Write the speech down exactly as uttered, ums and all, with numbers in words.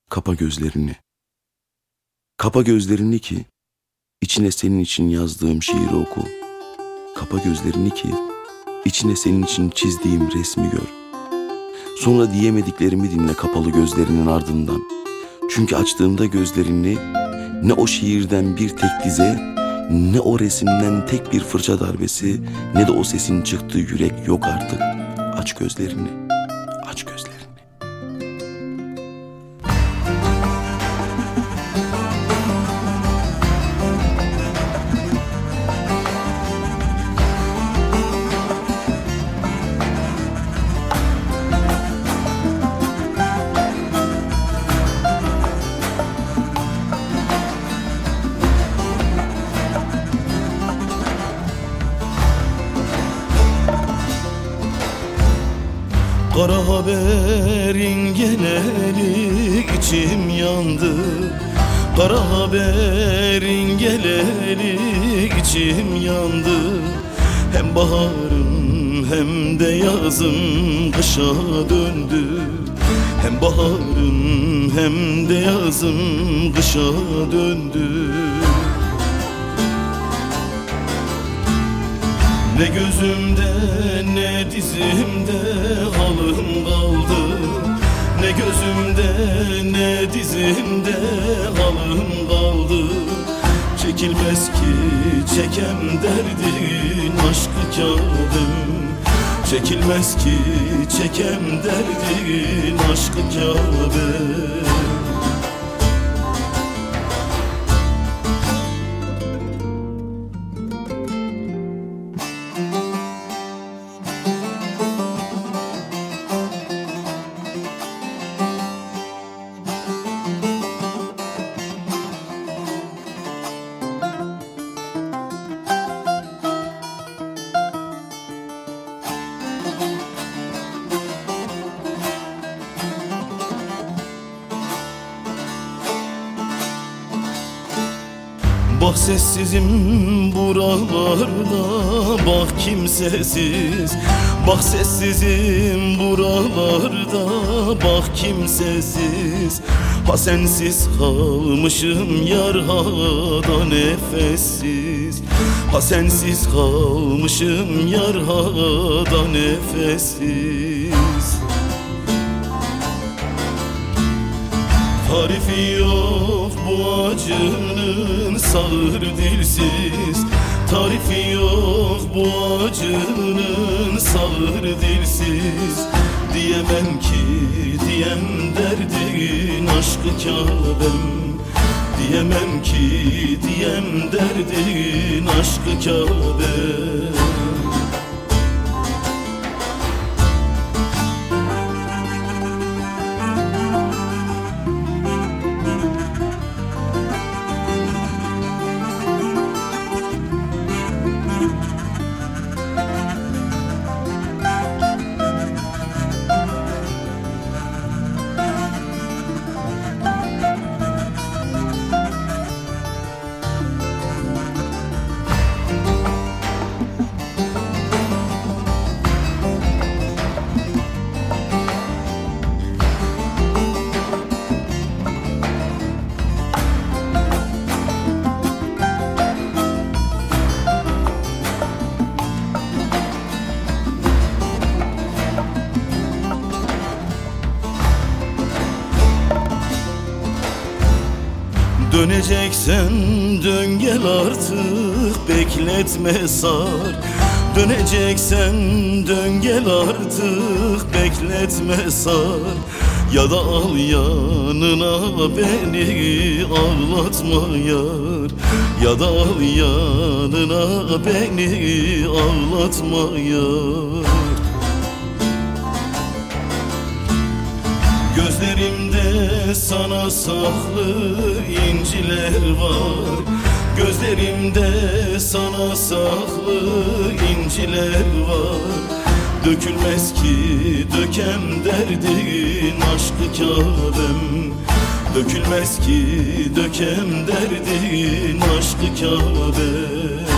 Kapa gözlerini. Kapa gözlerini ki içine senin için yazdığım şiiri oku. Kapa gözlerini ki içine senin için çizdiğim resmi gör. Sonra diyemediklerimi dinle kapalı gözlerinin ardından. Çünkü açtığımda gözlerini ne o şiirden bir tek dize, ne o resimden tek bir fırça darbesi, ne de o sesin çıktığı yürek yok artık. Aç gözlerini, aç gözlerini. Kara haberin geleli içim yandı. Kara haberin geleli içim yandı. Hem baharım hem de yazım kışa döndü. Hem baharım hem de yazım kışa döndü. Ne gözümde ne dizimde halım kaldı. Ne gözümde ne dizimde halım kaldı. Çekilmez ki çekem derdin aşkı kâdım. Çekilmez ki çekem derdin aşkı kâdım. Bak sessizim buralarda, bak kimsesiz. Bak sessizim buralarda, bak kimsesiz. Ha sensiz kalmışım yar, ha da nefessiz. Ha sensiz kalmışım yar, ha da nefessiz. Tarifi yok bu acının sağır dilsiz. Tarifi yok bu acının sağır dilsiz. Diyemem ki diyem derdin aşkı kâbem. Diyemem ki diyem derdin aşkı kâbem. Döneceksen dön gel artık, bekletme sar. Döneceksen dön gel artık, bekletme sar. Ya da al yanına beni, ağlatma yar. Ya da al yanına beni, ağlatma yar. Gözlerimde sana saklı inciler var. Gözlerimde sana saklı inciler var. Dökülmez ki dökem derdin aşkı kâbem. Dökülmez ki dökem derdin aşkı kâbem.